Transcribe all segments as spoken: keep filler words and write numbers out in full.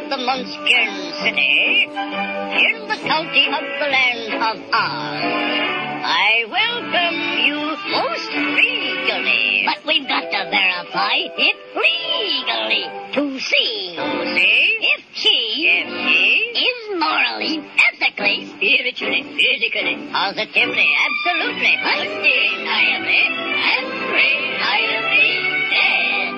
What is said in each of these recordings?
of the Munchkin City, in the county of the land of Oz, I welcome you most regally. But we've got to verify it legally to see, to see if she, if she is morally, ethically, spiritually, physically, positively, absolutely, undeniably, and reliably dead.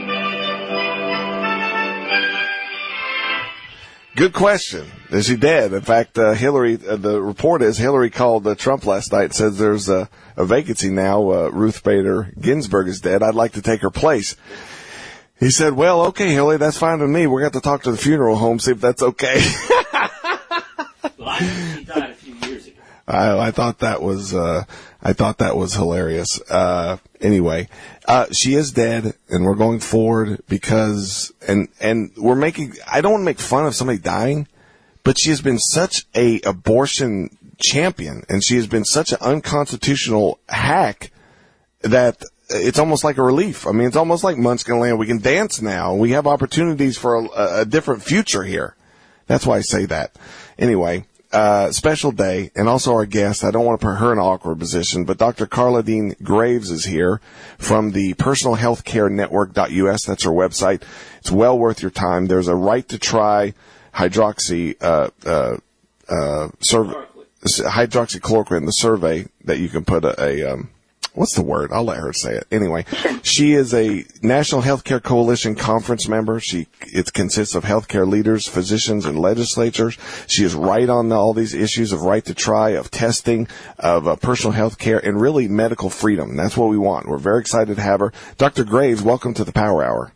Good question. Is she dead? In fact, uh, Hillary, uh, the report is Hillary called uh, Trump last night and says there's a, a vacancy now. Uh, Ruth Bader Ginsburg is dead. I'd like to take her place. He said, well, okay, Hillary, that's fine with me. We're going to have to talk to the funeral home, see if that's okay. Well, I think she died a few years ago. I, I thought that was, uh, I thought that was hilarious. Uh, anyway, uh, she is dead and we're going forward because, and, and we're making, I don't want to make fun of somebody dying, but she has been such a abortion champion and she has been such an unconstitutional hack that it's almost like a relief. I mean, it's almost like Munchkin Land. We can dance now. We have opportunities for a, a different future here. That's why I say that. Anyway. Uh, special day, and also our guest. I don't want to put her in an awkward position, but Doctor Carla Dean Graves is here from the personal health care network dot U S. That's her website. It's well worth your time. There's a right to try hydroxy, uh, uh, uh, survey, hydroxychloroquine, the survey that you can put a, a um, what's the word? I'll let her say it. Anyway, she is a National Healthcare Coalition conference member. She, it consists of healthcare leaders, physicians, and legislators. She is right on the, all these issues of right to try, of testing, of uh, personal health care, and really medical freedom. That's what we want. We're very excited to have her. Doctor Graves, welcome to the Power Hour.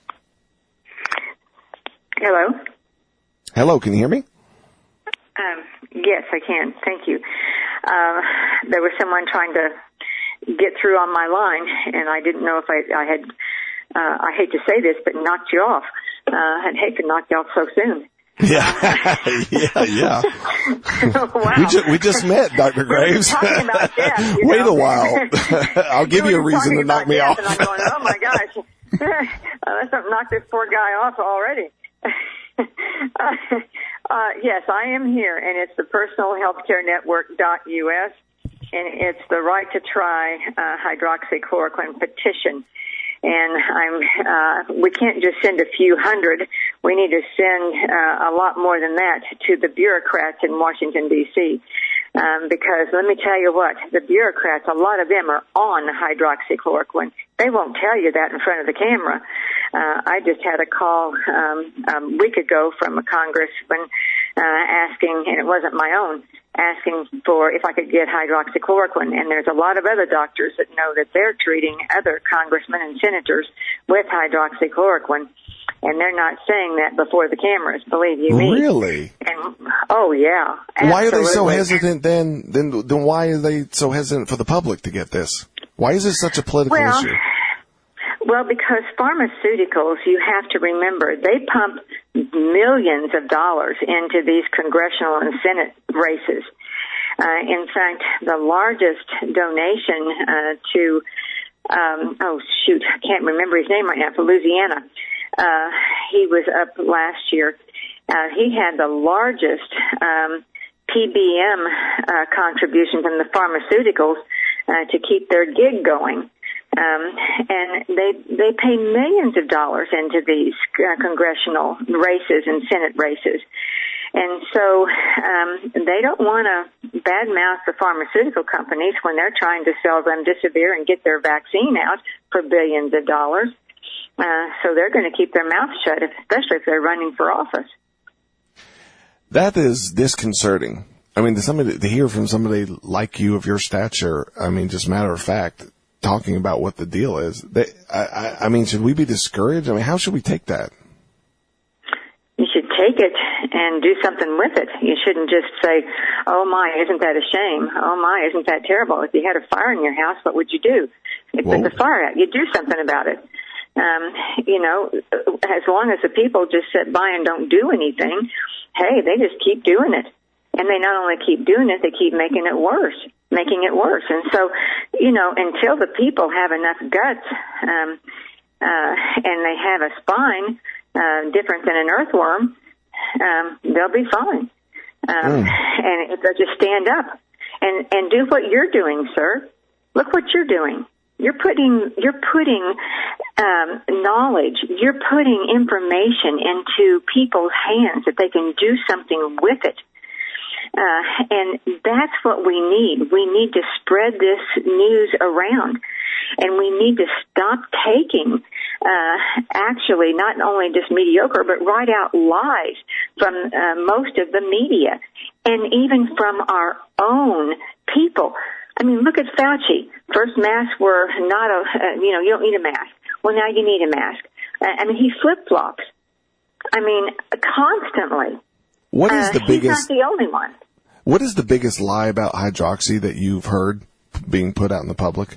Hello. Hello, can you hear me? Um, yes, I can. Thank you. Uh, there was someone trying to get through on my line, and I didn't know if I, I had, uh, I hate to say this, but knocked you off. Uh, I'd hate to knock you off so soon. Yeah, yeah, yeah. Wow. We just, we just met, Doctor Graves. Talking about death, you Wait know. a while. I'll give you, you a reason to knock me death, off. And I'm going, oh my gosh, uh, let's not knock this poor guy off already. uh, uh, yes, I am here, and it's the personal health care network dot U S. And it's the right to try uh, hydroxychloroquine petition. And I'm, uh, we can't just send a few hundred. We need to send uh, a lot more than that to the bureaucrats in Washington, D C Um, because let me tell you what, the bureaucrats, a lot of them are on hydroxychloroquine. They won't tell you that in front of the camera. Uh, I just had a call um, a week ago from a congressman uh, asking, and it wasn't my own, asking for if I could get hydroxychloroquine. And there's a lot of other doctors that know that they're treating other congressmen and senators with hydroxychloroquine. And they're not saying that before the cameras, believe you me. Really? And, oh, yeah. Why are they so absolutely. hesitant then? Then, then why are they so hesitant for the public to get this? Why is this such a political well, issue? Well, because pharmaceuticals, you have to remember, they pump millions of dollars into these congressional and Senate races. Uh, in fact, the largest donation uh, to, um, oh, shoot, I can't remember his name right now, for Louisiana. Uh, he was up last year. Uh, he had the largest um, P B M uh, contribution from the pharmaceuticals uh, to keep their gig going. Um, and they they pay millions of dollars into these uh, congressional races and Senate races. And so um, they don't want to badmouth the pharmaceutical companies when they're trying to sell remdesivir and get their vaccine out for billions of dollars. Uh, so they're going to keep their mouths shut, especially if they're running for office. That is disconcerting. I mean, to somebody to hear from somebody like you of your stature, I mean, just matter of fact, talking about what the deal is. They, I, I, I mean, should we be discouraged? I mean, how should we take that? You should take it and do something with it. You shouldn't just say, oh my, isn't that a shame? Oh my, isn't that terrible? If you had a fire in your house, what would you do? You put the fire out. You do something about it. Um, you know, as long as the people just sit by and don't do anything, hey, they just keep doing it. And they not only keep doing it, they keep making it worse, making it worse. And so, you know, until the people have enough guts, um, uh, and they have a spine, uh, different than an earthworm, um, they'll be fine. Um, mm. And if they'll just stand up and, and do what you're doing, sir. Look what you're doing. You're putting, you're putting, um, knowledge, you're putting information into people's hands that they can do something with it. Uh, and that's what we need. We need to spread this news around. And we need to stop taking, uh, actually not only just mediocre, but right out lies from uh, most of the media and even from our own people. I mean, look at Fauci. First masks were not a, uh, you know, you don't need a mask. Well, now you need a mask. Uh, I mean, he flip-flops. I mean, constantly. What is the uh, biggest? He's not the only one. What is the biggest lie about hydroxy that you've heard being put out in the public?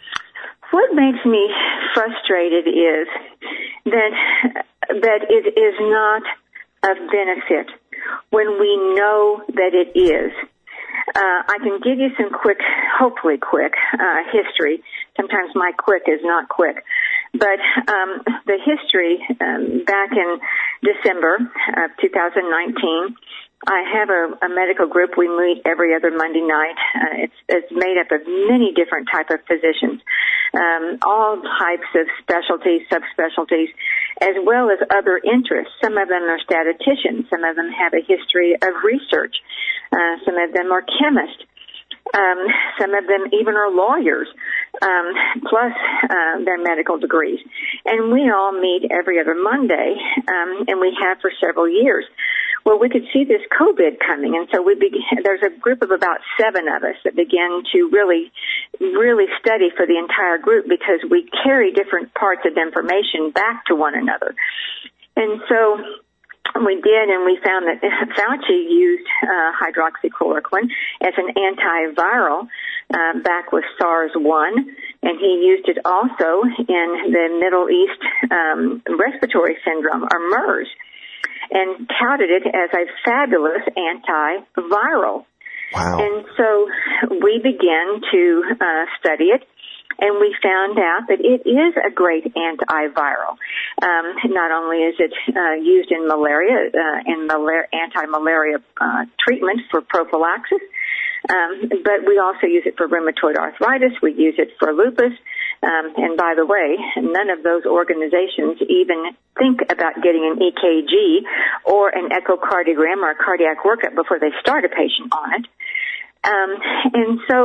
What makes me frustrated is that that it is not of benefit when we know that it is. Uh, I can give you some quick, hopefully quick, uh, history. Sometimes my quick is not quick. But um, the history um, back in December of two thousand nineteen, I have a, a medical group. We meet every other Monday night. Uh, it's, it's made up of many different type of physicians, um, all types of specialties, subspecialties, as well as other interests. Some of them are statisticians. Some of them have a history of research. Uh, some of them are chemists. Um, some of them even are lawyers, um, plus uh, their medical degrees. And we all meet every other Monday, um, and we have for several years. Well, we could see this COVID coming, and so we began, there's a group of about seven of us that began to really, really study for the entire group because we carry different parts of information back to one another. And so we did, and we found that Fauci used uh, hydroxychloroquine as an antiviral uh, back with SARS one, and he used it also in the Middle East um, respiratory syndrome, or MERS, and touted it as a fabulous antiviral. Wow. And so we began to uh, study it, and we found out that it is a great antiviral. Um, not only is it uh, used in malaria, uh, in malar- anti-malaria uh, treatment for prophylaxis, um, but we also use it for rheumatoid arthritis. We use it for lupus. Um, and by the way, none of those organizations even think about getting an E K G or an echocardiogram or a cardiac workup before they start a patient on it. Um, and so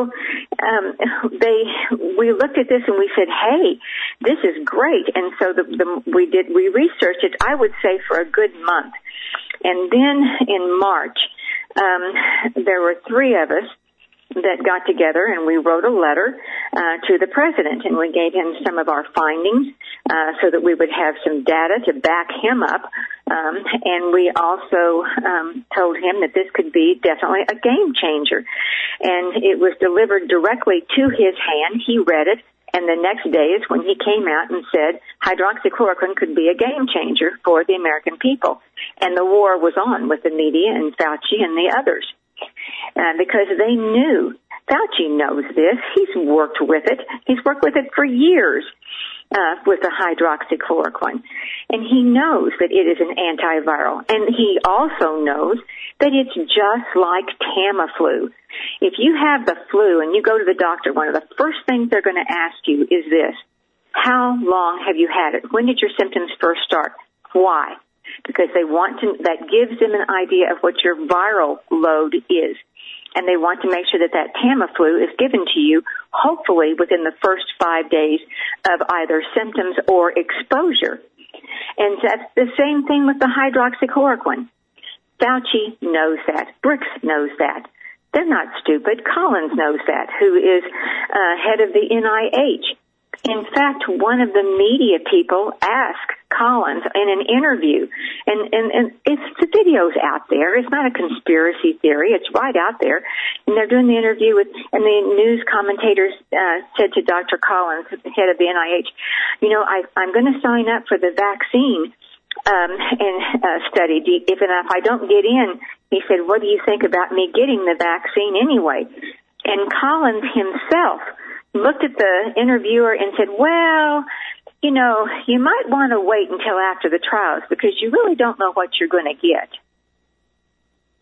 um, they, we looked at this and we said, "Hey, this is great." And so the, the, we did we researched it, I would say, for a good month. And then in March, um, there were three of us that got together, and we wrote a letter uh, to the president, and we gave him some of our findings uh, so that we would have some data to back him up. Um, and we also um, told him that this could be definitely a game changer. And it was delivered directly to his hand. He read it, and the next day is when he came out and said hydroxychloroquine could be a game changer for the American people. And the war was on with the media and Fauci and the others. Uh, because they knew. Fauci knows this. He's worked with it. He's worked with it for years uh, with the hydroxychloroquine. And he knows that it is an antiviral. And he also knows that it's just like Tamiflu. If you have the flu and you go to the doctor, one of the first things they're going to ask you is this: how long have you had it? When did your symptoms first start? Why? Because they want to, that gives them an idea of what your viral load is. And they want to make sure that that Tamiflu is given to you, hopefully within the first five days of either symptoms or exposure. And that's the same thing with the hydroxychloroquine. Fauci knows that. Brooks knows that. They're not stupid. Collins knows that, who is uh, head of the N I H. In fact, one of the media people asked Collins in an interview, and, and, and it's, the video's out there. It's not a conspiracy theory. It's right out there. And they're doing the interview with, and the news commentators uh, said to Doctor Collins, head of the N I H, you know, I, I'm going to sign up for the vaccine um, and uh, study. If, and if I don't get in, he said, what do you think about me getting the vaccine anyway? And Collins himself looked at the interviewer and said, well, you know, you might want to wait until after the trials because you really don't know what you're going to get.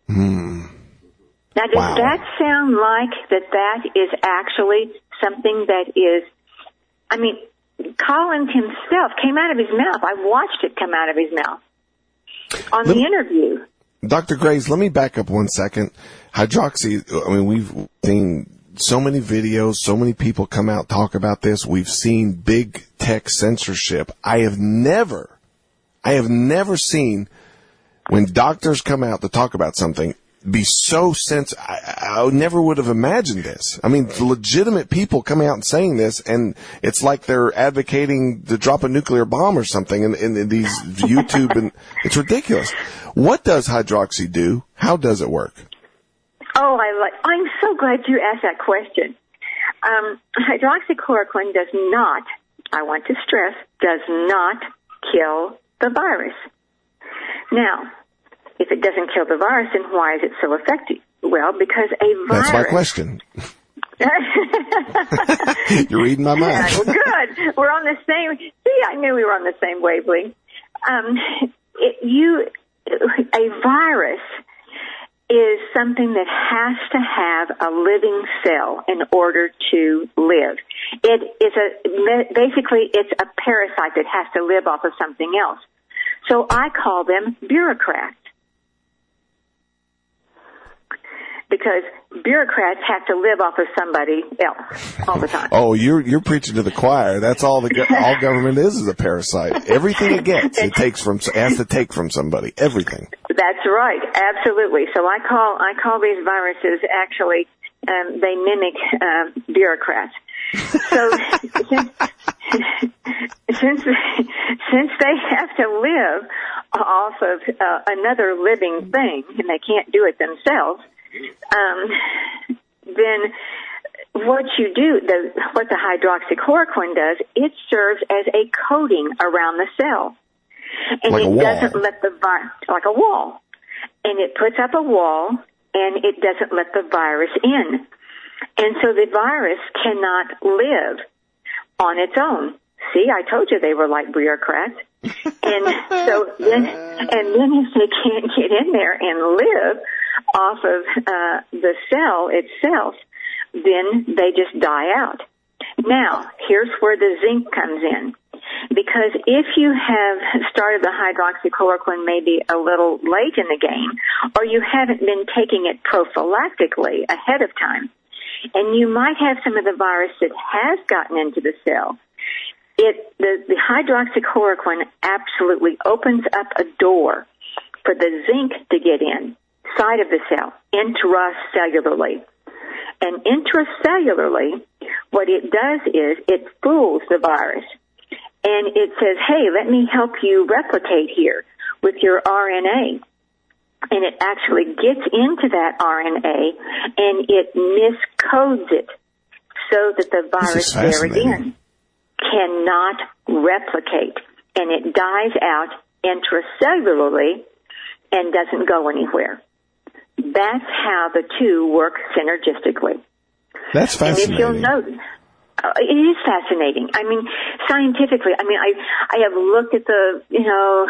Hmm. Now, does Wow. that sound like that that is actually something that is, I mean, Collins himself came out of his mouth. I watched it come out of his mouth on Let the me- interview. Doctor Graves, let me back up one second. Hydroxy, I mean, we've seen so many videos, so many people come out, talk about this. We've seen big tech censorship. I have never, I have never seen when doctors come out to talk about something be so sense. I, I never would have imagined this. I mean, legitimate people coming out and saying this, and it's like they're advocating to drop a nuclear bomb or something in, in, in these YouTube, and it's ridiculous. What does hydroxy do? How does it work? Oh, I like, I'm so glad you asked that question. Um, hydroxychloroquine does not, I want to stress, does not kill the virus. Now, if it doesn't kill the virus, then why is it so effective? Well, because a virus... That's my question. You're reading my mind. Yeah, well, good. We're on the same... See, I knew we were on the same wavelength. Um, it, you, a virus is something that has to have a living cell in order to live. It is a... Basically, it's a parasite that has to live off of something else. So I call them bureaucrats. Because bureaucrats have to live off of somebody else all the time. Oh, you're you're preaching to the choir. That's all the go- all government is is a parasite. Everything it gets, it takes from has to take from somebody. Everything. That's right, absolutely. So I call I call these viruses actually um, they mimic uh, bureaucrats. So since since since they have to live off of uh, another living thing and they can't do it themselves. Um, then what you do, the, what the hydroxychloroquine does, it serves as a coating around the cell. And Like a it wall. doesn't let the virus, like a wall. And it puts up a wall and it doesn't let the virus in. And so the virus cannot live on its own. See, I told you they were like bureaucrats. And so then, and then if they can't get in there and live off of uh, the cell itself, then they just die out. Now, here's where the zinc comes in. Because if you have started the hydroxychloroquine maybe a little late in the game, or you haven't been taking it prophylactically ahead of time, and you might have some of the virus that has gotten into the cell, It, the, the hydroxychloroquine absolutely opens up a door for the zinc to get in, side of the cell, intracellularly. And intracellularly, what it does is it fools the virus. And it says, hey, let me help you replicate here with your R N A. And it actually gets into that R N A and it miscodes it so that the virus there again cannot replicate, and it dies out intracellularly and doesn't go anywhere. That's how the two work synergistically. That's fascinating. And if you'll notice, uh, it is fascinating. I mean, scientifically, I mean, I I have looked at the, you know,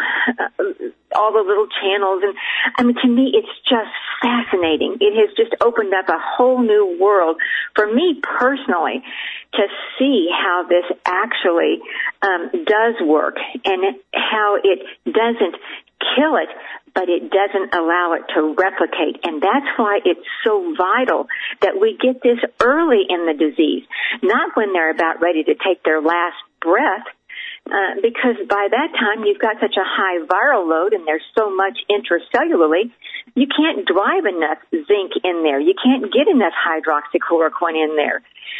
uh, all the little channels, and I mean, to me, it's just fascinating. It has just opened up a whole new world for me personally to see how this actually um, does work and it, how it doesn't kill it, but it doesn't allow it to replicate. And that's why it's so vital that we get this early in the disease, not when they're about ready to take their last breath, uh, because by that time you've got such a high viral load and there's so much intracellularly, you can't drive enough zinc in there. You can't get enough hydroxychloroquine in there.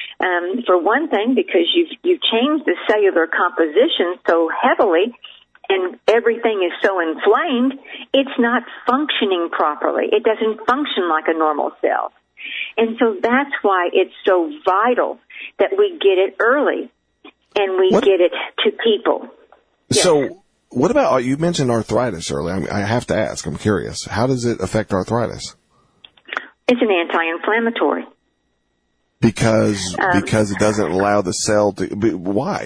Um, for one thing, because you've, you've changed the cellular composition so heavily and everything is so inflamed, it's not functioning properly. It doesn't function like a normal cell. And so that's why it's so vital that we get it early and we What? get it to people. So, Yes. what about, you mentioned arthritis earlier. I, mean, I have to ask, I'm curious. How does it affect arthritis? It's an anti-inflammatory. Because, Um, because it doesn't allow the cell to, but why?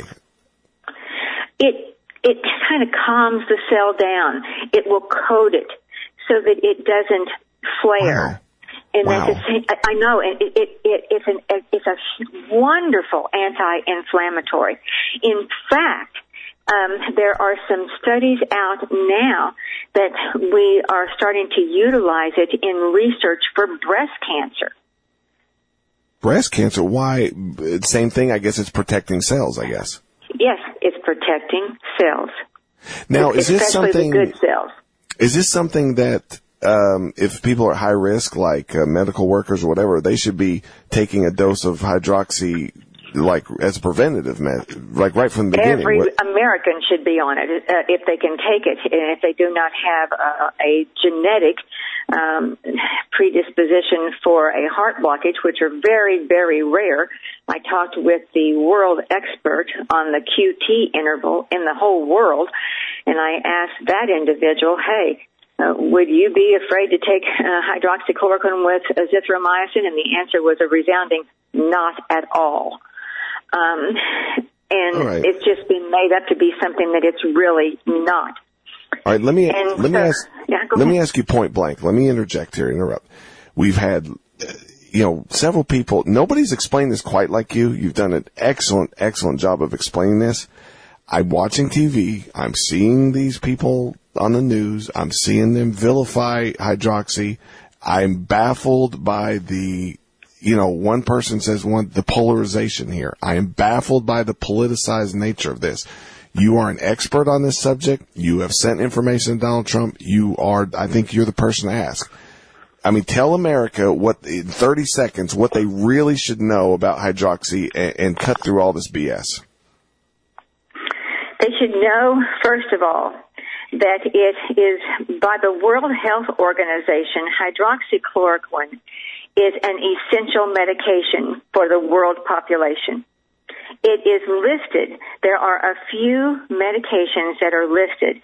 It it kind of calms the cell down. It will coat it so that it doesn't flare. Wow. And Wow. that's a, I know, and it, it, it, it's, an, it's a wonderful anti-inflammatory. In fact, um, there are some studies out now that we are starting to utilize it in research for breast cancer. Breast cancer, why? Same thing, I guess it's protecting cells, I guess. Yes, it's protecting cells. Now, is this Especially something, the good cells. is this something that, um, if people are at high risk, like uh, medical workers or whatever, they should be taking a dose of hydroxy, like, as a preventative, med- like right from the beginning? Every What- American should be on it uh, if they can take it, and if they do not have a, a genetic um, predisposition for a heart blockage, which are very, very rare. I talked with the world expert on the Q T interval in the whole world, and I asked that individual, hey, uh, would you be afraid to take uh, hydroxychloroquine with azithromycin? And the answer was a resounding not at all. Um, and All right. it's just been made up to be something that it's really not. All right, let me And let me so- ask yeah, go let me ahead. ask you point blank. Let me interject here, interrupt. We've had, uh, you know, several people. Nobody's explained this quite like you. You've done an excellent, excellent job of explaining this. I'm watching T V. I'm seeing these people on the news. I'm seeing them vilify hydroxy. I'm baffled by the, you know, one person says one, the polarization here. I am baffled by the politicized nature of this. You are an expert on this subject. You have sent information to Donald Trump. You are, I think you're the person to ask. I mean, tell America what, in thirty seconds, what they really should know about hydroxy and, and cut through all this B S. They should know, first of all, that it is by the World Health Organization, hydroxychloroquine is an essential medication for the world population. It is listed. There are a few medications that are listed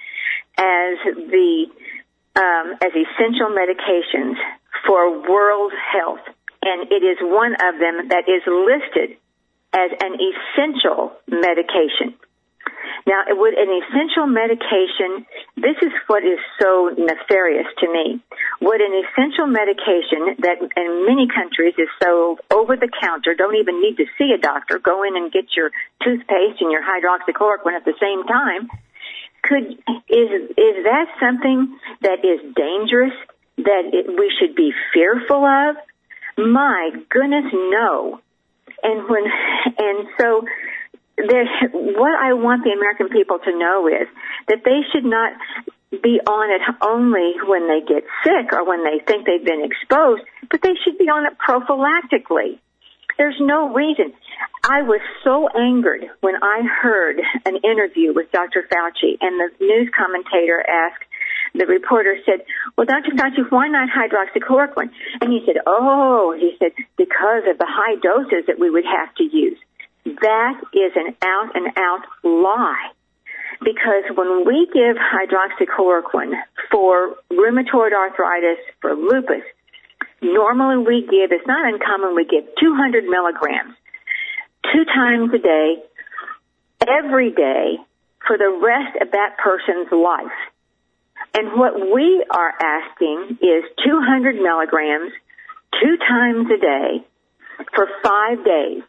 as the um, as essential medications for world health, and it is one of them that is listed as an essential medication. Now, it would an essential medication, this is what is so nefarious to me. Would an essential medication that in many countries is sold over the counter, don't even need to see a doctor, go in and get your toothpaste and your hydroxychloroquine at the same time, could is is that something that is dangerous, that it, we should be fearful of? My goodness, no. And when and so there, what I want the American people to know is that they should not be on it only when they get sick or when they think they've been exposed, but they should be on it prophylactically. There's no reason. I was so angered when I heard an interview with Doctor Fauci, and the news commentator asked, the reporter said, well, Doctor Fauci, why not hydroxychloroquine? And he said, oh, he said, because of the high doses that we would have to use. That is an out-and-out lie. Because when we give hydroxychloroquine for rheumatoid arthritis, for lupus, normally we give, it's not uncommon, we give two hundred milligrams, two times a day, every day, for the rest of that person's life. And what we are asking is two hundred milligrams, two times a day, for five days.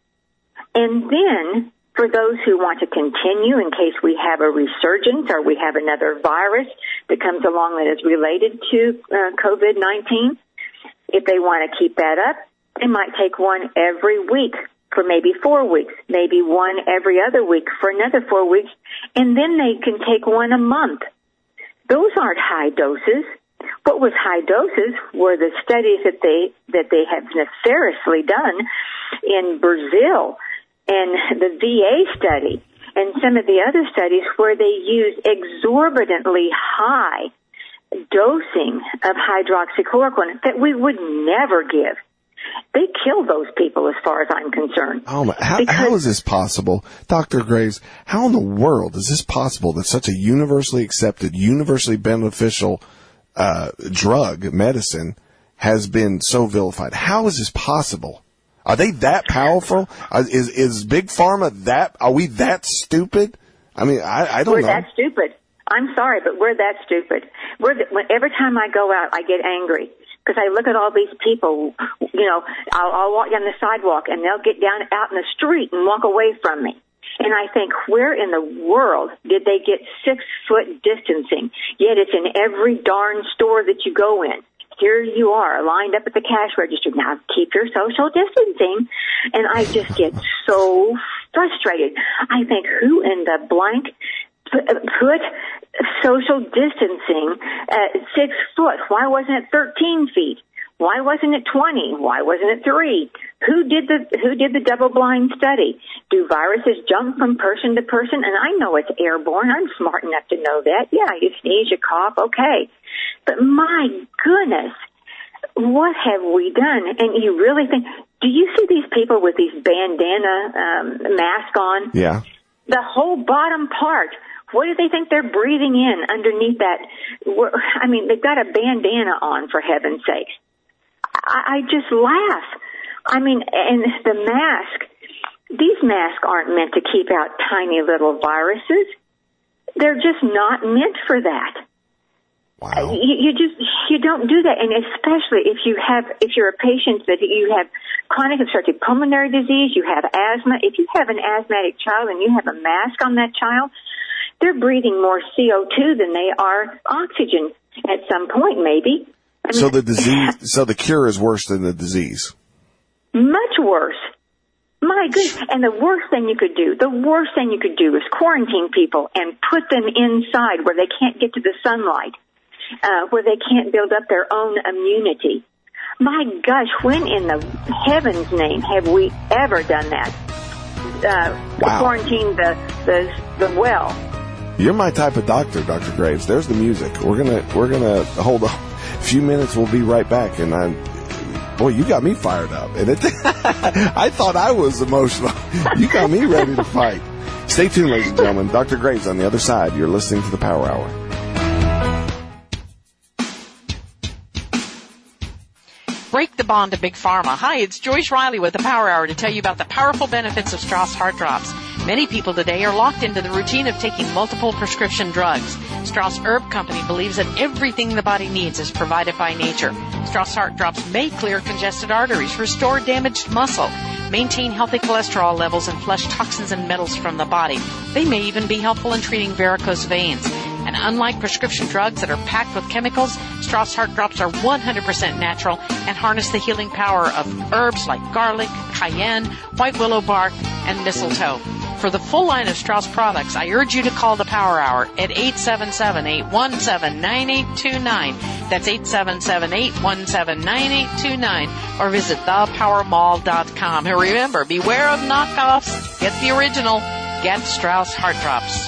And then, for those who want to continue in case we have a resurgence or we have another virus that comes along that is related to uh, COVID nineteen, if they want to keep that up, they might take one every week for maybe four weeks, maybe one every other week for another four weeks, and then they can take one a month. Those aren't high doses. What was high doses were the studies that they that they have nefariously done in Brazil, and the V A study, and some of the other studies where they use exorbitantly high dosing of hydroxychloroquine that we would never give. They kill those people as far as I'm concerned. Oh my, how, Because- how is this possible? Doctor Graves, how in the world is this possible that such a universally accepted, universally beneficial uh, drug, medicine, has been so vilified? How is this possible? Are they that powerful? Uh, is is Big Pharma that, are we that stupid? I mean, I, I don't We're know. that stupid. I'm sorry, but we're that stupid. We're the, when, every time I go out, I get angry. Because I look at all these people, you know, I'll, I'll walk down the sidewalk and they'll get down out in the street and walk away from me. And I think, where in the world did they get six-foot distancing? Yet it's in every darn store that you go in. Here you are, lined up at the cash register. Now, keep your social distancing. And I just get so frustrated. I think, who in the blank put social distancing at six foot? Why wasn't it thirteen feet? Why wasn't it twenty? Why wasn't it three? Who did the who did the double blind study? Do viruses jump from person to person? And I know it's airborne. I'm smart enough to know that. Yeah, you sneeze, you cough, okay. But my goodness, what have we done? And you really think, do you see these people with these bandana um, masks on? Yeah. The whole bottom part. What do they think they're breathing in underneath that? I mean, they've got a bandana on, for heaven's sake. I, I just laugh. I mean, and the mask, these masks aren't meant to keep out tiny little viruses. They're just not meant for that. Wow. You, you just, you don't do that. And especially if you have, if you're a patient that you have chronic obstructive pulmonary disease, you have asthma. If you have an asthmatic child and you have a mask on that child, they're breathing more C O two than they are oxygen at some point, maybe. I mean, so the disease, so the cure is worse than the disease. Much worse. My goodness. And the worst thing you could do, the worst thing you could do is quarantine people and put them inside where they can't get to the sunlight, uh, where they can't build up their own immunity. My gosh, when in the heaven's name have we ever done that? Uh, wow. Quarantine the, the, the well. You're my type of doctor, Doctor Graves. There's the music. We're gonna we're gonna hold on a few minutes. We'll be right back. And I, boy, you got me fired up. And it, I thought I was emotional. You got me ready to fight. Stay tuned, ladies and gentlemen. Doctor Graves on the other side. You're listening to the Power Hour. Break the bond to Big Pharma. Hi, it's Joyce Riley with the Power Hour to tell you about the powerful benefits of Strauss Heart Drops. Many people today are locked into the routine of taking multiple prescription drugs. Strauss Herb Company believes that everything the body needs is provided by nature. Strauss Heart Drops may clear congested arteries, restore damaged muscle, maintain healthy cholesterol levels, and flush toxins and metals from the body. They may even be helpful in treating varicose veins. And unlike prescription drugs that are packed with chemicals, Strauss Heart Drops are one hundred percent natural and harness the healing power of herbs like garlic, cayenne, white willow bark, and mistletoe. For the full line of Strauss products, I urge you to call the Power Hour at eight seven seven, eight one seven, nine eight two nine. That's eight seven seven, eight one seven, nine eight two nine. Or visit the power mall dot com. And remember, beware of knockoffs. Get the original. Get Strauss Heart Drops.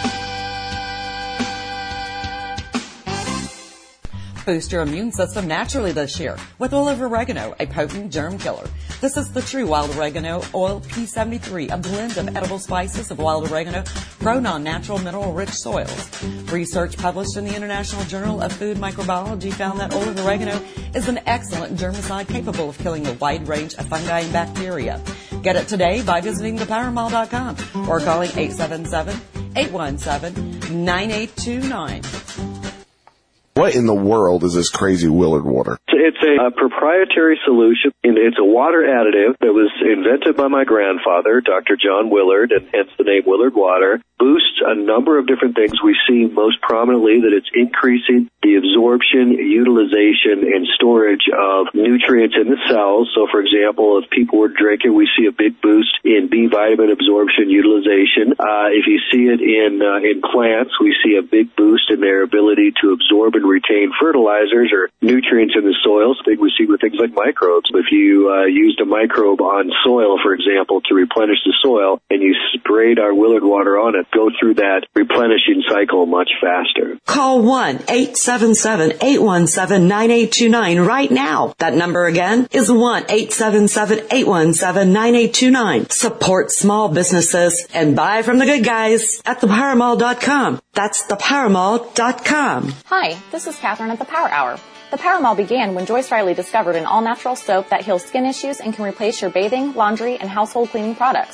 Boost your immune system naturally this year with oil of oregano, a potent germ killer. This is the true wild oregano oil P seventy-three, a blend of edible spices of wild oregano grown on natural mineral-rich soils. Research published in the International Journal of Food Microbiology found that oil of oregano is an excellent germicide capable of killing a wide range of fungi and bacteria. Get it today by visiting the power mall dot com or calling eight seven seven, eight one seven, nine eight two nine. What in the world is this crazy Willard water? It's a, a proprietary solution, and it's a water additive that was invented by my grandfather, Doctor John Willard, and hence the name Willard Water. Boosts a number of different things. We see most prominently that it's increasing the absorption, utilization, and storage of nutrients in the cells. So, for example, if people were drinking, we see a big boost in B vitamin absorption, utilization. Uh, if you see it in uh, in plants, we see a big boost in their ability to absorb and retain fertilizers or nutrients in the soils. Big we see with things like microbes. If you uh, used a microbe on soil, for example, to replenish the soil, and you sprayed our Willard Water on it, go through that replenishing cycle much faster. Call one eight seven seven, eight one seven, nine eight two nine right now. That number again is one eight seven seven, eight one seven, nine eight two nine. Support small businesses and buy from the good guys at the power mall dot com. That's the power mall dot com. Hi, this is Catherine at the Power Hour. The Power Mall began when Joyce Riley discovered an all-natural soap that heals skin issues and can replace your bathing, laundry, and household cleaning products.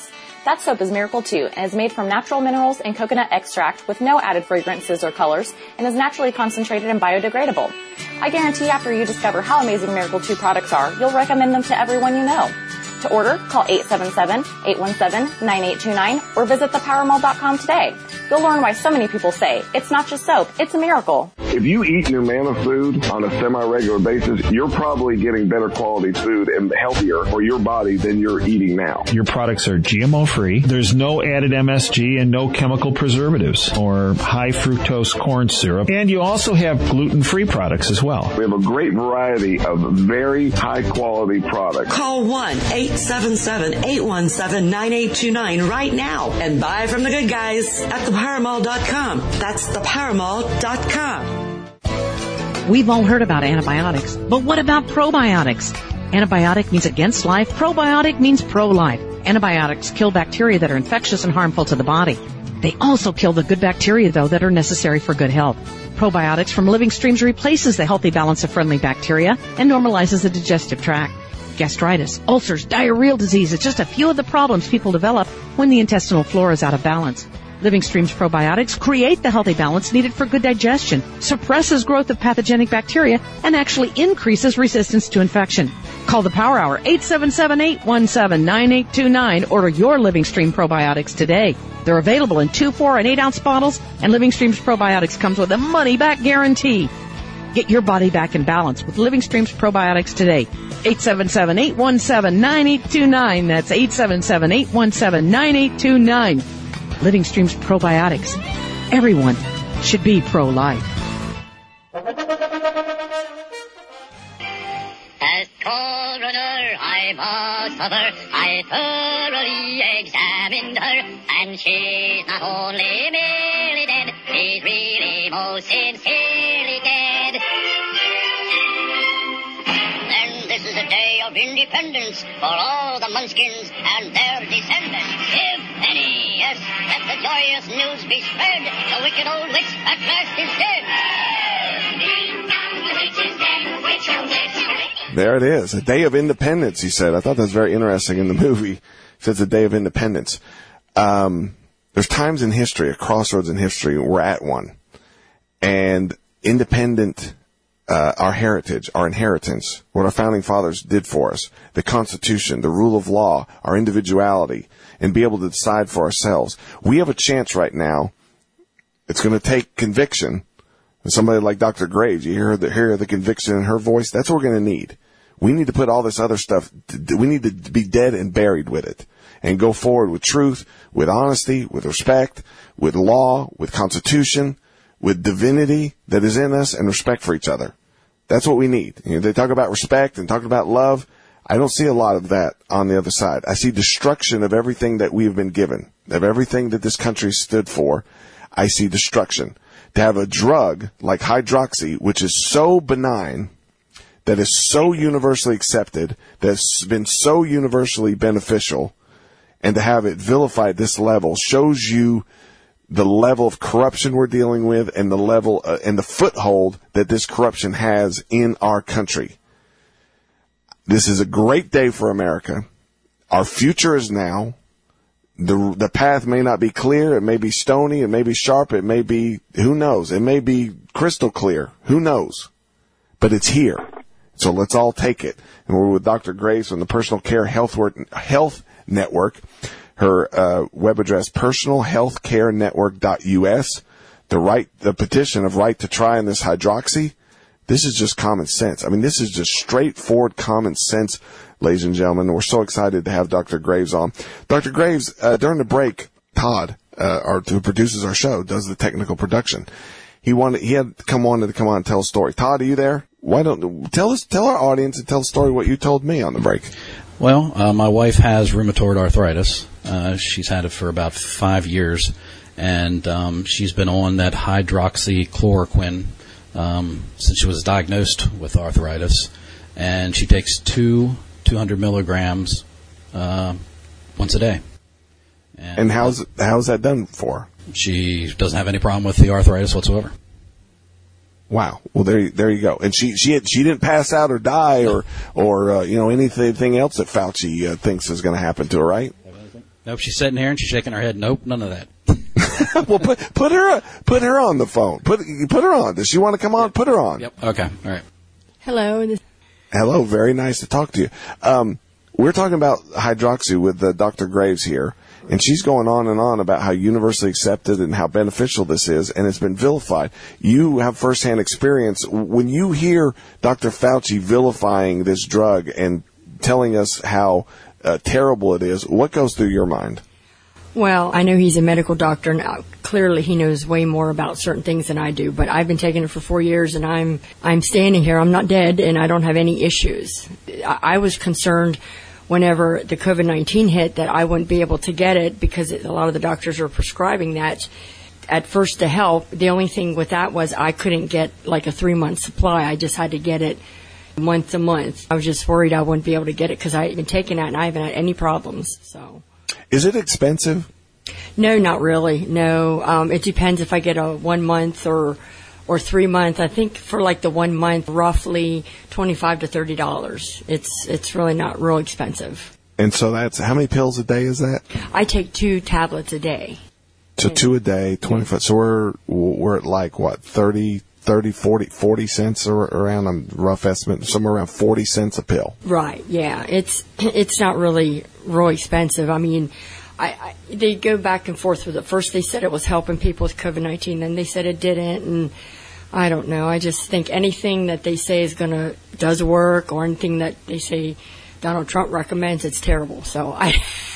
That soap is Miracle two and is made from natural minerals and coconut extract with no added fragrances or colors and is naturally concentrated and biodegradable. I guarantee after you discover how amazing Miracle two products are, you'll recommend them to everyone you know. To order, call eight seven seven, eight one seven, nine eight two nine or visit the power mall dot com today. You'll learn why so many people say, it's not just soap, it's a miracle. If you eat Numanna food on a semi-regular basis, you're probably getting better quality food and healthier for your body than you're eating now. Your products are G M O-free. There's no added M S G and no chemical preservatives or high fructose corn syrup. And you also have gluten-free products as well. We have a great variety of very high-quality products. Call one eight seven seven, eight one seven, nine eight two nine right now and buy from the good guys at the power mall dot com. That's the power mall dot com. We've all heard about antibiotics, but what about probiotics? Antibiotic means against life. Probiotic means pro-life. Antibiotics kill bacteria that are infectious and harmful to the body. They also kill the good bacteria, though, that are necessary for good health. Probiotics from Living Streams replaces the healthy balance of friendly bacteria and normalizes the digestive tract. Gastritis, ulcers, diarrheal disease is just a few of the problems people develop when the intestinal flora is out of balance. Living Streams probiotics create the healthy balance needed for good digestion, suppresses growth of pathogenic bacteria, and actually increases resistance to infection. Call the Power Hour, eight seven seven, eight one seven, nine eight two nine. Order your Living Stream probiotics today. They're available in two, four, and eight ounce bottles, and Living Streams probiotics comes with a money-back guarantee. Get your body back in balance with Living Streams probiotics today. eight seven seven, eight one seven, nine eight two nine. That's eight seven seven, eight one seven, nine eight two nine. Living Streams probiotics. Everyone should be pro-life. As coroner, I must her. I thoroughly examined her, and she's not only merely dead, she's really most sincerely dead. Then this is a day of independence for all the Munchkins and their descendants, if any. Yes, let the joyous news be spread. The wicked old witch at last is dead. There it is. A day of independence, he said. I thought that was very interesting in the movie. He says a day of independence. Um, there's times in history, a crossroads in history, we're at one. And independent, uh, our heritage, our inheritance, what our founding fathers did for us, the Constitution, the rule of law, our individuality, and be able to decide for ourselves. We have a chance right now. It's going to take conviction. Somebody like Doctor Graves, you hear the, hear the conviction in her voice? That's what we're going to need. We need to put all this other stuff, we need to be dead and buried with it and go forward with truth, with honesty, with respect, with law, with Constitution, with divinity that is in us and respect for each other. That's what we need. You know, they talk about respect and talk about love. I don't see a lot of that on the other side. I see destruction of everything that we have been given, of everything that this country stood for. I see destruction. To have a drug like hydroxy, which is so benign, that is so universally accepted, that's been so universally beneficial, and to have it vilified at this level shows you the level of corruption we're dealing with and the level uh, and the foothold that this corruption has in our country. This is a great day for America. Our future is now. The the path may not be clear. It may be stony. It may be sharp. It may be, who knows? It may be crystal clear. Who knows? But it's here. So let's all take it. And we're with Doctor Graves from the Personal Care Health, Health Network. Her uh, web address, personal health care network dot U S. The right, the petition of right to try on this hydroxy. This is just common sense. I mean, this is just straightforward common sense, ladies and gentlemen. We're so excited to have Doctor Graves on. Doctor Graves, uh, during the break, Todd, uh, our, who produces our show, does the technical production. He wanted, he had to come on to come on and tell a story. Todd, are you there? Why don't, tell us, tell our audience and tell the story what you told me on the break. Well, uh, my wife has rheumatoid arthritis. Uh, she's had it for about five years, and um, she's been on that hydroxychloroquine Um, since she was diagnosed with arthritis, and she takes two two hundred milligrams uh, once a day. And, and how's how's that done for her? She doesn't have any problem with the arthritis whatsoever. Wow. Well, there there you go. And she she had, she didn't pass out or die or or uh, you know anything else that Fauci uh, thinks is going to happen to her, right? Nope, she's sitting here and she's shaking her head. Nope, none of that. Well, put put her put her on the phone. Put put her on. Does she want to come on? Put her on. Yep. Okay. All right. Hello. This- Hello. Very nice to talk to you. Um, we're talking about hydroxy with uh, Doctor Graves here, and she's going on and on about how universally accepted and how beneficial this is, and it's been vilified. You have firsthand experience. When you hear Doctor Fauci vilifying this drug and telling us how uh, terrible it is, what goes through your mind? Well, I know he's a medical doctor, and uh, clearly he knows way more about certain things than I do. But I've been taking it for four years, and I'm I'm standing here. I'm not dead, and I don't have any issues. I, I was concerned whenever the COVID nineteen hit that I wouldn't be able to get it because it, a lot of the doctors are prescribing that. At first, to help, the only thing with that was I couldn't get like a three-month supply. I just had to get it month to month. I was just worried I wouldn't be able to get it because I had been taking that, and I haven't had any problems. So. Is it expensive? No, not really. No, um, it depends if I get a one month or or three month. I think for like the one month, roughly twenty five to thirty dollars. It's it's really not real expensive. And so that's how many pills a day is that? I take two tablets a day. So two a day, twenty-five. So we're we're at like what thirty, thirty, forty, forty cents or around a rough estimate, somewhere around forty cents a pill. Right. Yeah. It's it's not really real expensive. I mean. I, I, they go back and forth with it. First they said it was helping people with COVID nineteen, then they said it didn't, and I don't know. I just think anything that they say is going to, does work, or anything that they say Donald Trump recommends, it's terrible. So I...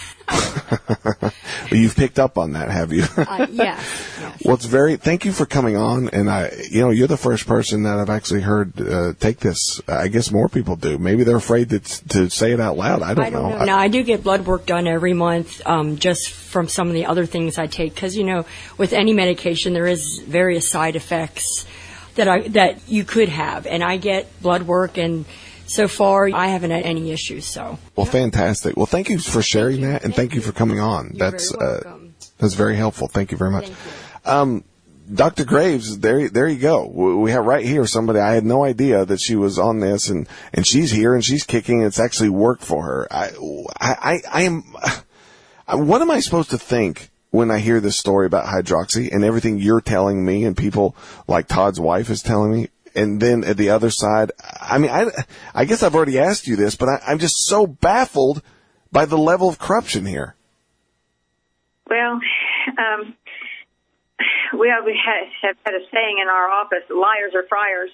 Well, you've picked up on that, have you? uh, yes, yes. Well, it's very, thank you for coming on. And I, you know, you're the first person that I've actually heard uh, take this. I guess more people do. Maybe they're afraid to, to say it out loud. I don't, I don't know. know. Now, I do get blood work done every month, um, just from some of the other things I take. Because, you know, with any medication, there is various side effects that I, that you could have. And I get blood work, and so far, I haven't had any issues. So, well, fantastic. Well, thank you for sharing thank that, and thank, thank you for coming on. You're that's very uh, that's very helpful. Thank you very much. Thank you. Um, Doctor Graves, there, there you go. We have right here somebody. I had no idea that she was on this, and, and she's here and she's kicking. It's actually worked for her. I, I, I am. What am I supposed to think when I hear this story about hydroxy and everything you're telling me, and people like Todd's wife is telling me? And then at the other side, I mean, I, I guess I've already asked you this, but I, I'm just so baffled by the level of corruption here. Well, um, we have, we have had a saying in our office: liars are friars.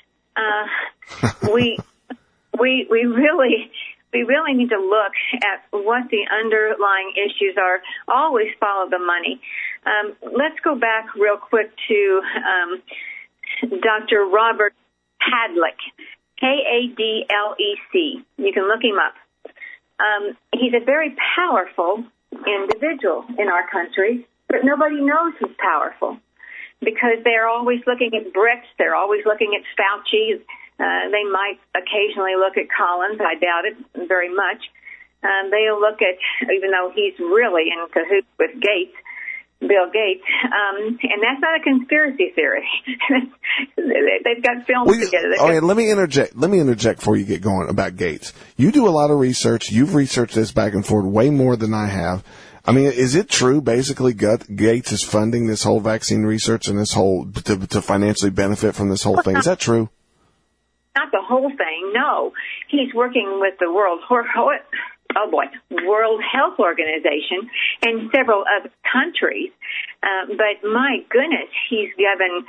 Uh, we we we really we really need to look at what the underlying issues are. Always follow the money. Um, let's go back real quick to. Um, Doctor Robert Hadlick, K A D L E C. You can look him up. Um, he's a very powerful individual in our country, but nobody knows he's powerful because they're always looking at bricks. They're always looking at Fauci. Uh, they might occasionally look at Collins. I doubt it very much. Um, they'll look at, even though he's really in cahoots with Gates, Bill Gates, um, and that's not a conspiracy theory. They've got films well, together. Oh, yeah, let me interject. Let me interject before you get going about Gates. You do a lot of research. You've researched this back and forth way more than I have. I mean, is it true, basically, Gates is funding this whole vaccine research and this whole, to, to financially benefit from this whole thing? Is that true? Not the whole thing, no. He's working with the World oh boy, World Health Organization and several other countries. Um, but my goodness, he's given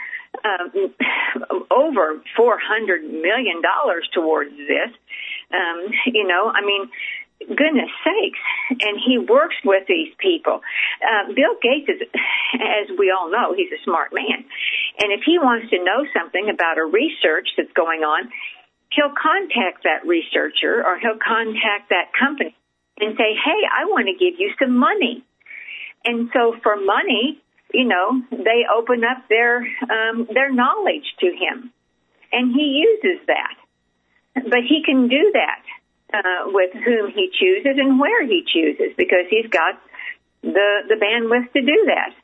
um, over four hundred million dollars towards this. Um, you know, I mean, goodness sakes. And he works with these people. Uh, Bill Gates is, as we all know, he's a smart man. And if he wants to know something about a research that's going on, he'll contact that researcher or he'll contact that company and say, hey, I want to give you some money. And so for money, you know, they open up their um, their knowledge to him. And he uses that. But he can do that uh, with whom he chooses and where he chooses because he's got the, the bandwidth to do that.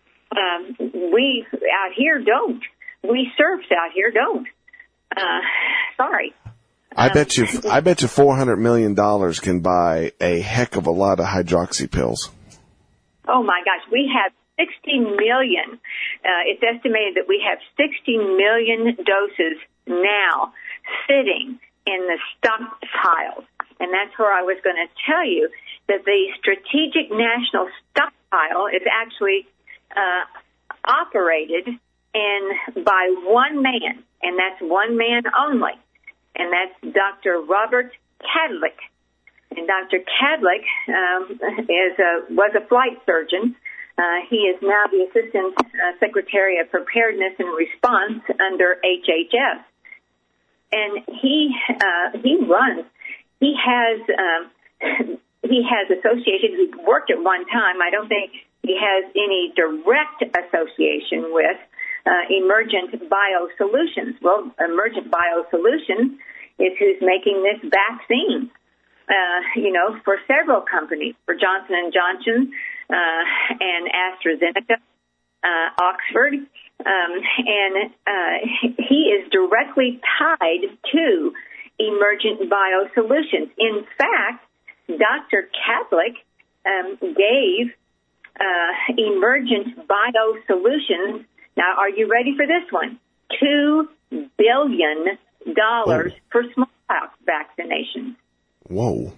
Um, we out here don't. We serfs out here don't. Uh, sorry. I bet you, I bet you four hundred million dollars can buy a heck of a lot of hydroxy pills. Oh my gosh, we have sixty million. Uh, it's estimated that we have sixty million doses now sitting in the stockpiles. And that's where I was going to tell you that the Strategic National Stockpile is actually uh, operated and by one man, and that's one man only, and that's Doctor Robert Kadlec. And Doctor Kadlec um, is a, was a flight surgeon. Uh, he is now the Assistant uh, Secretary of Preparedness and Response under H H S. And he uh, he runs, he has um, he has associated, he worked at one time, I don't think he has any direct association with uh, Emergent Biosolutions. Well, Emergent Biosolutions is who's making this vaccine, uh, you know, for several companies, for Johnson and Johnson uh, and AstraZeneca, uh, Oxford. Um, and uh, he is directly tied to Emergent Biosolutions. In fact, Doctor Kadlec um, gave uh, Emergent Biosolutions, now are you ready for this one? Two billion dollars oh. for smallpox vaccination. Whoa.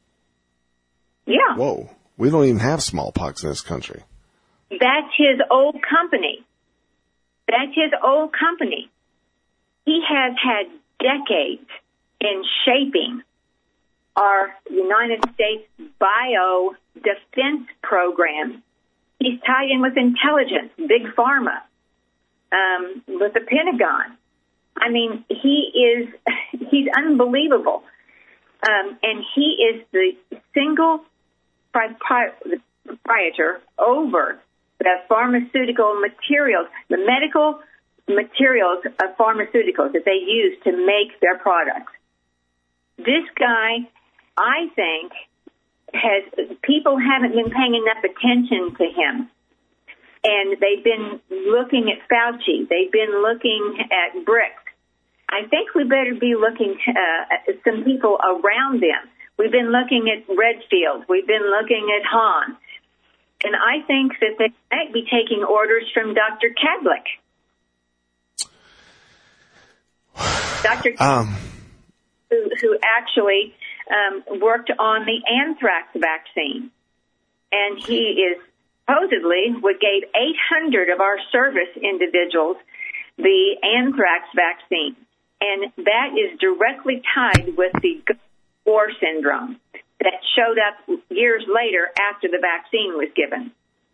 Yeah. Whoa. We don't even have smallpox in this country. That's his old company. That's his old company. He has had decades in shaping our United States bio defense program. He's tied in with intelligence, big pharma, um, with the Pentagon. I mean, he is, he's unbelievable. Um, and he is the single proprietor over the pharmaceutical materials, the medical materials of pharmaceuticals that they use to make their products. This guy, I think, has, people haven't been paying enough attention to him. And they've been looking at Fauci. They've been looking at Brick. I think we better be looking uh, at some people around them. We've been looking at Redfield. We've been looking at Hahn. And I think that they might be taking orders from Doctor Kadlec. Doctor Um, who, who actually um, worked on the anthrax vaccine. And he is supposedly what gave eight hundred of our service individuals the anthrax vaccine. And that is directly tied with the war syndrome that showed up years later after the vaccine was given.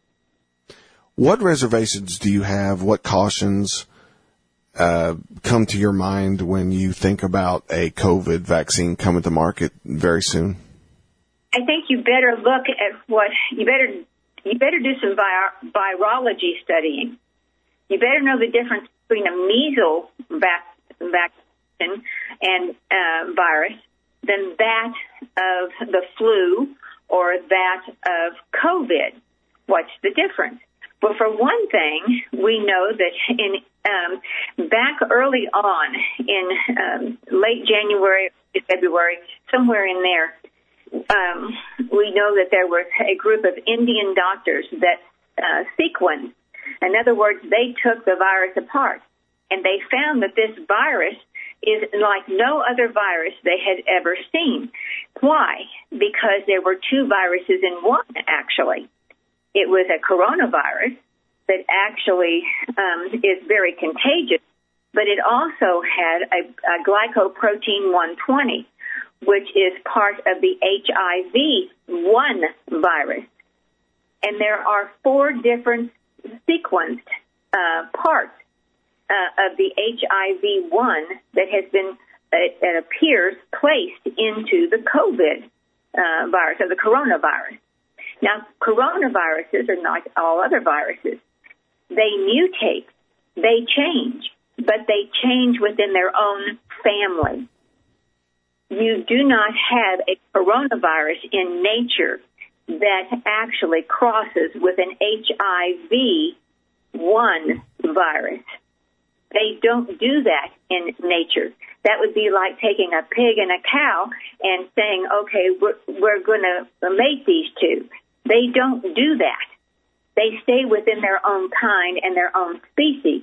What reservations do you have? What cautions uh, come to your mind when you think about a COVID vaccine coming to market very soon? I think you better look at what you better you better do some vi- virology studying. You better know the difference between a measles vac- vaccine and uh, virus than that of the flu or that of COVID. What's the difference? Well, for one thing, we know that in um, back early on in um, late January, February, somewhere in there, um, we know that there was a group of Indian doctors that uh, sequenced. In other words, they took the virus apart, and they found that this virus is like no other virus they had ever seen. Why? Because there were two viruses in one, actually. It was a coronavirus that actually um, is very contagious, but it also had a, a glycoprotein one twenty, which is part of the H I V one virus. And there are four different sequenced uh, parts uh, of the H I V one that has been, it, it appears, placed into the COVID uh, virus, or the coronavirus. Now, coronaviruses are not all other viruses. They mutate, they change, but they change within their own family. You do not have a coronavirus in nature that actually crosses with an H I V one virus. They don't do that in nature. That would be like taking a pig and a cow and saying, okay, we're, we're going to mate these two. They don't do that. They stay within their own kind and their own species.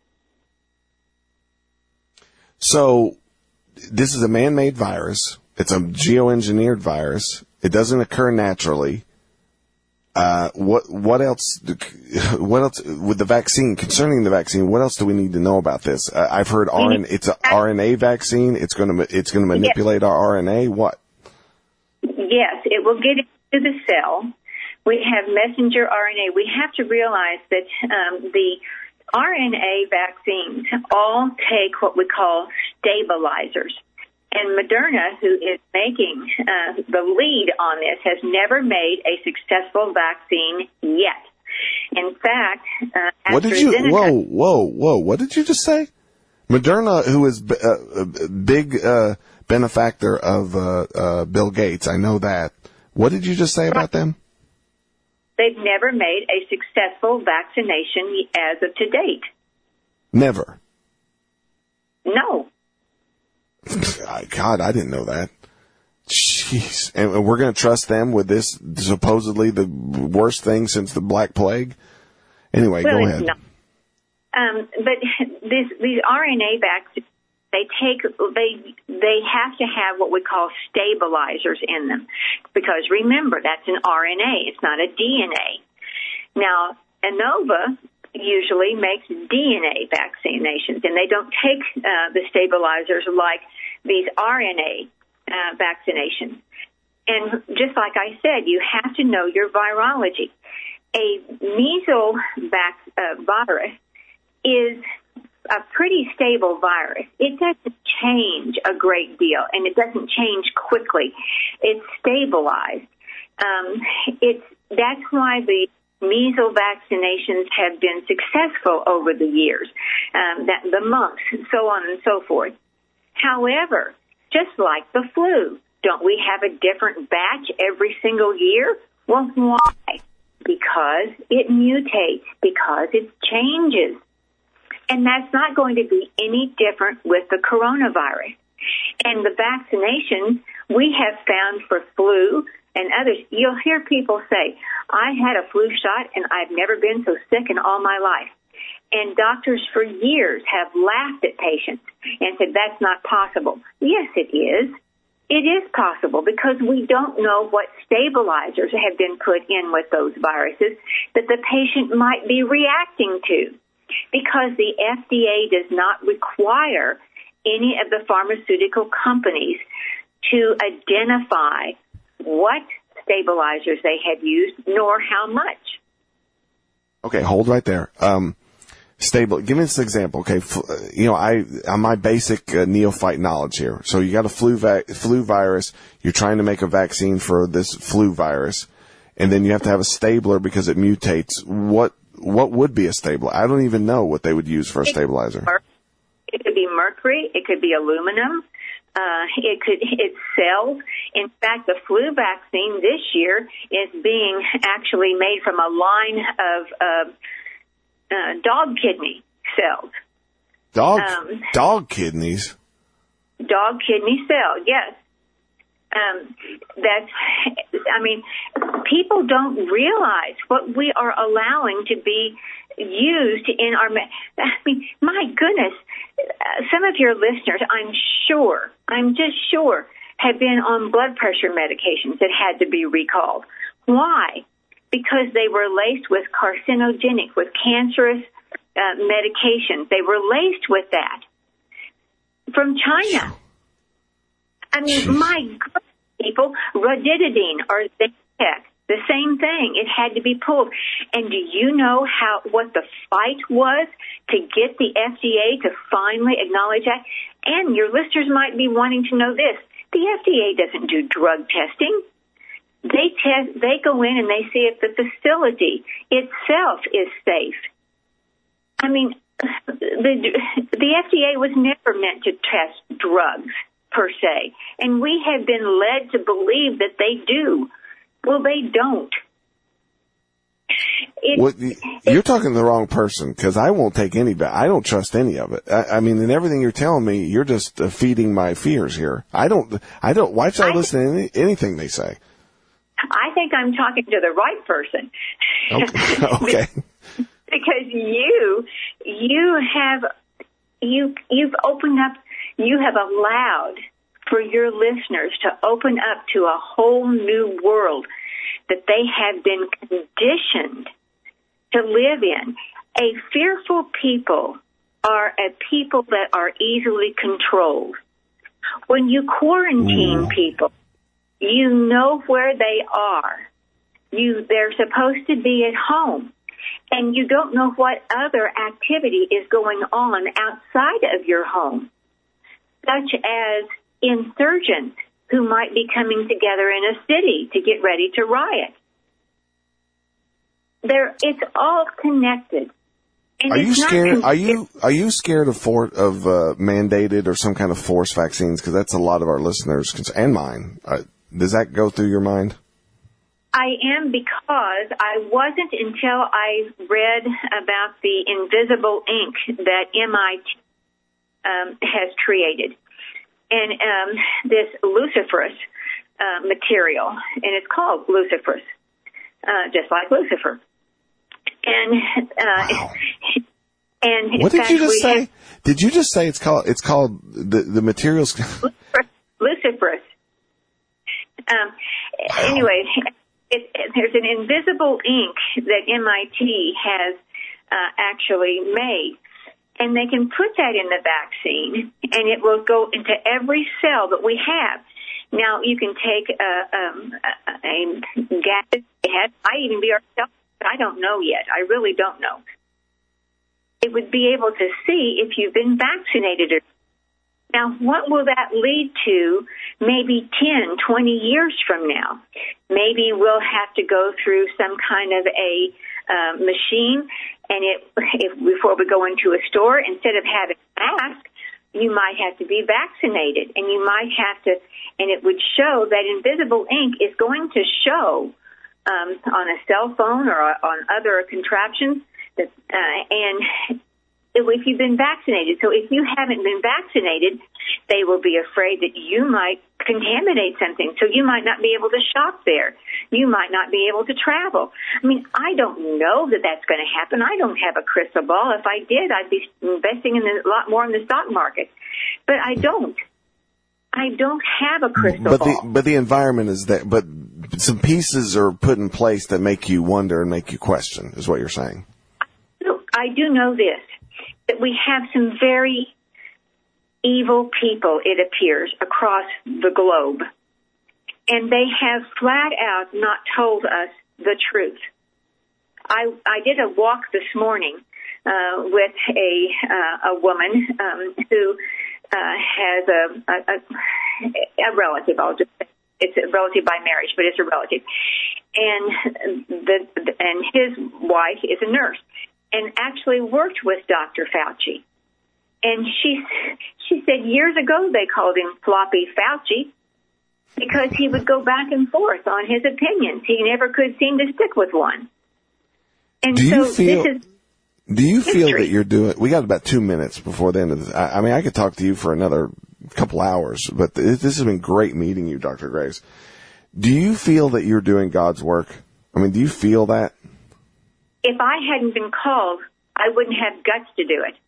So this is a man-made virus. It's a geoengineered virus. It doesn't occur naturally. Uh, what what else? What else with the vaccine? Concerning the vaccine, what else do we need to know about this? Uh, I've heard R N A. It's an R N A vaccine. It's going to it's going to manipulate our R N A. What? Yes, it will get into the cell. We have messenger R N A. We have to realize that um, the R N A vaccines all take what we call stabilizers. And Moderna, who is making uh, the lead on this, has never made a successful vaccine yet. In fact, uh, what did you? Whoa, whoa, whoa! What did you just say? Moderna, who is a uh, big uh, benefactor of uh, uh, Bill Gates, I know that. What did you just say about them? They've never made a successful vaccination as of to date. Never. No. God, I didn't know that. Jeez. And we're going to trust them with this supposedly the worst thing since the Black Plague? Anyway, well, go it's ahead. Not. Um, but this, these R N A vaccines, they take, they, they have to have what we call stabilizers in them. Because remember, that's an R N A. It's not a D N A. Now, Innova usually makes D N A vaccinations, and they don't take uh, the stabilizers like these R N A uh, vaccinations. And just like I said, you have to know your virology. A measles vac- uh, virus is a pretty stable virus. It doesn't change a great deal, and it doesn't change quickly. It's stabilized. Um, it's that's why the measles vaccinations have been successful over the years, um, that the mumps, so on and so forth. However, just like the flu, don't we have a different batch every single year? Well, why? Because it mutates, because it changes. And that's not going to be any different with the coronavirus. And the vaccinations we have found for flu and others, you'll hear people say, I had a flu shot and I've never been so sick in all my life. And doctors for years have laughed at patients and said, that's not possible. Yes, it is. It is possible because we don't know what stabilizers have been put in with those viruses that the patient might be reacting to, because the F D A does not require any of the pharmaceutical companies to identify what stabilizers they have used, nor how much. Okay, hold right there. Um, stable. Give me this example. Okay, you know, I on my basic uh, neophyte knowledge here. So you got a flu va- flu virus. You're trying to make a vaccine for this flu virus, and then you have to have a stabler because it mutates. What what would be a stabler? I don't even know what they would use for a stabilizer. It could be mercury. It could be aluminum. Uh, it could, it's cells. In fact, the flu vaccine this year is being actually made from a line of, uh, uh, dog kidney cells. Dog, um, dog kidneys? Dog kidney cell, yes. Um, that's, I mean, people don't realize what we are allowing to be used in our, I mean, my goodness, uh, some of your listeners, I'm sure, I'm just sure, have been on blood pressure medications that had to be recalled. Why? Because they were laced with carcinogenic, with cancerous uh, medications. They were laced with that from China. I mean, Jeez. my God, people, roditidine or Zyrtec, the same thing. It had to be pulled. And do you know how what the fight was to get the F D A to finally acknowledge that? And your listeners might be wanting to know this. The F D A doesn't do drug testing. They test. They go in and they see if the facility itself is safe. I mean, the the F D A was never meant to test drugs per se, and we have been led to believe that they do. Well, they don't. It, What, you're talking to the wrong person, because I won't take any back. I don't trust any of it. I, I mean, in everything you're telling me, you're just uh, feeding my fears here. I don't, I don't, why should I, I listen to any, anything they say? I think I'm talking to the right person. Okay. okay. Because you, you have, you, you've opened up, you have allowed for your listeners to open up to a whole new world that they have been conditioned to live in. A fearful people are a people that are easily controlled. When you quarantine mm. people, you know where they are. You, they're supposed to be at home, and you don't know what other activity is going on outside of your home, such as insurgents who might be coming together in a city to get ready to riot. There, it's all connected. And are you scared? Con- are you are you scared of for, of uh, mandated or some kind of forced vaccines? Because that's a lot of our listeners and mine. Uh, does that go through your mind? I am, because I wasn't until I read about the invisible ink that M I T um, has created. And um, this luciferase uh, material, and it's called luciferase, uh, just like Lucifer. And uh, wow. and what did fact, you just say? Have, did you just say it's called? It's called the the materials. Luciferase. Um, wow. Anyway, it, it, there's an invisible ink that M I T has uh, actually made. And they can put that in the vaccine, and it will go into every cell that we have. Now, you can take a, um, a, a gas. It might even be ourselves, but I don't know yet. I really don't know. It would be able to see if you've been vaccinated. Now, what will that lead to maybe ten, twenty years from now? Maybe we'll have to go through some kind of a uh, machine, and it, if, before we go into a store, instead of having a mask, you might have to be vaccinated, and you might have to, and it would show that invisible ink is going to show um, on a cell phone or on other contraptions, that, uh, and if you've been vaccinated. So if you haven't been vaccinated, they will be afraid that you might contaminate something. So you might not be able to shop there. You might not be able to travel. I mean, I don't know that that's going to happen. I don't have a crystal ball. If I did, I'd be investing in a lot more in the stock market. But I don't. I don't have a crystal but ball. The, but the environment is there. But some pieces are put in place that make you wonder and make you question, is what you're saying. I do know this, that we have some very evil people, it appears, across the globe. And they have flat out not told us the truth. I, I did a walk this morning uh, with a uh, a woman um, who uh, has a, a, a relative, I'll just say. It's a relative by marriage, but it's a relative. And the and his wife is a nurse and actually worked with Doctor Fauci. And she she said years ago they called him Floppy Fauci because he would go back and forth on his opinions. He never could seem to stick with one. And do you so feel, this is do you history. feel that you're doing, we got about two minutes before the end of this. I, I mean, I could talk to you for another couple hours, but this, this has been great meeting you, Doctor Graves. Do you feel that you're doing God's work? I mean, do you feel that? If I hadn't been called, I wouldn't have guts to do it.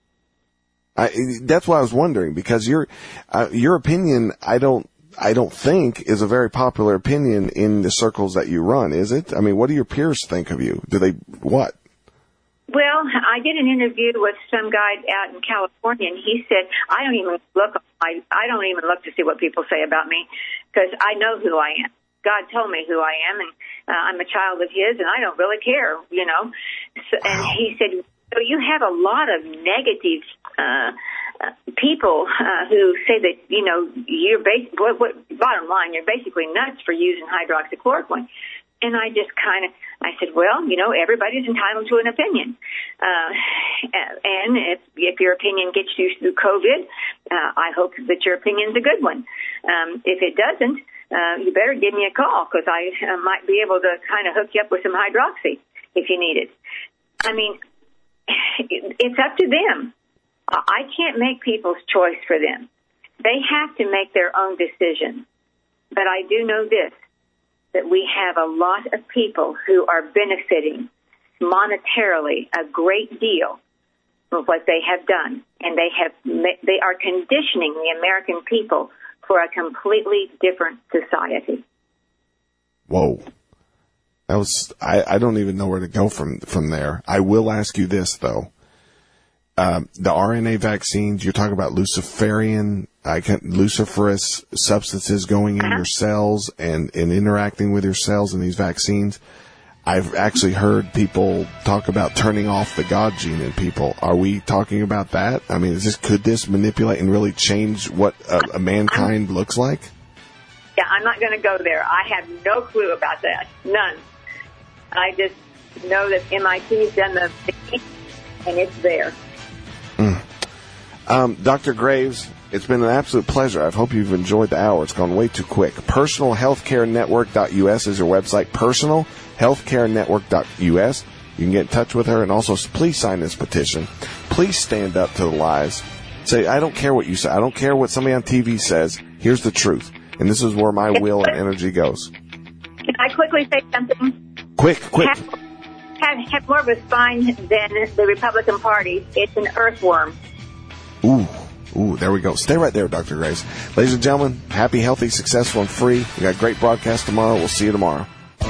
I, that's why I was wondering, because your uh, your opinion, I don't I don't think is a very popular opinion in the circles that you run, is it? I mean, what do your peers think of you? Do they what? Well, I did an interview with some guy out in California, and he said, "I don't even look. I I don't even look to see what people say about me, because I know who I am. God told me who I am, and uh, I'm a child of His, and I don't really care, you know." So, and he said, "So you have a lot of negative uh, uh, people uh, who say that, you know, you're bas- what, what, bottom line, you're basically nuts for using hydroxychloroquine." And I just kind of, I said, well, you know, everybody's entitled to an opinion. Uh, and if, if your opinion gets you through COVID, uh, I hope that your opinion's a good one. Um, if it doesn't, uh, you better give me a call, because I uh, might be able to kind of hook you up with some hydroxy. if you need it. I mean, it's up to them. I can't make people's choice for them. They have to make their own decision. But I do know this, that we have a lot of people who are benefiting monetarily a great deal from what they have done. And they have they are conditioning the American people for a completely different society. Whoa. That was, I, I don't even know where to go from, from there. I will ask you this, though. Um, the R N A vaccines, you're talking about Luciferian, I can, luciferous substances going in your cells and, and interacting with your cells in these vaccines. I've actually heard people talk about turning off the God gene in people. Are we talking about that? I mean, is this, could this manipulate and really change what a, a mankind looks like? Yeah, I'm not going to go there. I have no clue about that. None. I just know that M I T's done the thing, and it's there. Mm. Um, Doctor Graves, it's been an absolute pleasure. I hope you've enjoyed the hour. It's gone way too quick. personal healthcare network dot U S is her website, personal healthcare network dot U S. You can get in touch with her, and also please sign this petition. Please stand up to the lies. Say, I don't care what you say. I don't care what somebody on T V says. Here's the truth. And this is where my will and energy goes. Can I quickly say something? Quick, quick. Have, have, have more of a spine than the Republican Party. It's an earthworm. Ooh, ooh, there we go. Stay right there, Doctor Graves. Ladies and gentlemen, happy, healthy, successful, and free. We got a great broadcast tomorrow. We'll see you tomorrow.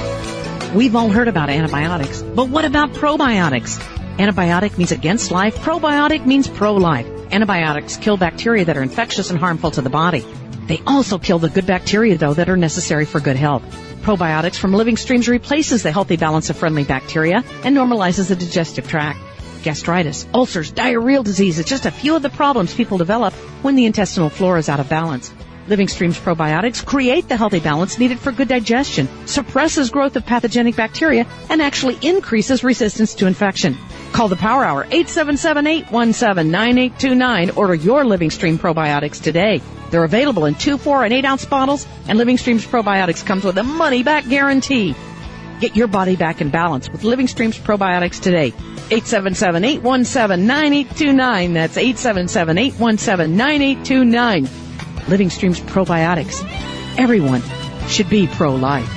We've all heard about antibiotics, but what about probiotics? Antibiotic means against life. Probiotic means pro-life. Antibiotics kill bacteria that are infectious and harmful to the body. They also kill the good bacteria, though, that are necessary for good health. Probiotics from Living Streams replaces the healthy balance of friendly bacteria and normalizes the digestive tract. Gastritis, ulcers, diarrheal disease is just a few of the problems people develop when the intestinal flora is out of balance. Living Streams probiotics create the healthy balance needed for good digestion, suppresses growth of pathogenic bacteria, and actually increases resistance to infection. Call the Power Hour, eight seven seven, eight one seven, nine eight two nine. Order your Living Stream probiotics today. They're available in two, four, and eight ounce bottles, and Living Streams probiotics comes with a money-back guarantee. Get your body back in balance with Living Streams probiotics today. eight seven seven, eight one seven, nine eight two nine. That's eight seven seven, eight one seven, nine eight two nine. Living Streams probiotics. Everyone should be pro-life.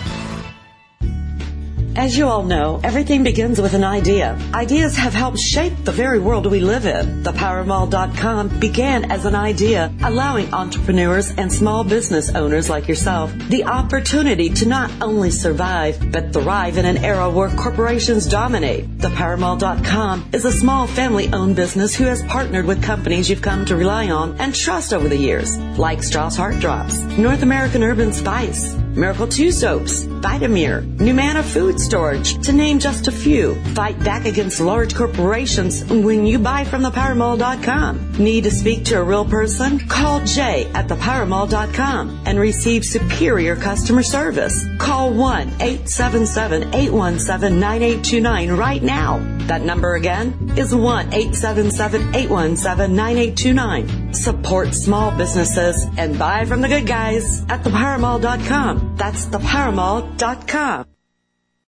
As you all know, everything begins with an idea. Ideas have helped shape the very world we live in. the power mall dot com began as an idea, allowing entrepreneurs and small business owners like yourself the opportunity to not only survive, but thrive in an era where corporations dominate. the power mall dot com is a small family-owned business who has partnered with companies you've come to rely on and trust over the years, like Strauss Heart Drops, North American Urban Spice, Miracle two Soaps, Vitamir, Numana Food Storage, to name just a few. Fight back against large corporations when you buy from the power mall dot com. Need to speak to a real person? Call Jay at the power mall dot com and receive superior customer service. Call one eight seven seven, eight one seven, nine eight two nine right now. That number again is one eight seven seven, eight one seven, nine eight two nine. Support small businesses and buy from the good guys at the power mall dot com. That's the power mall dot com.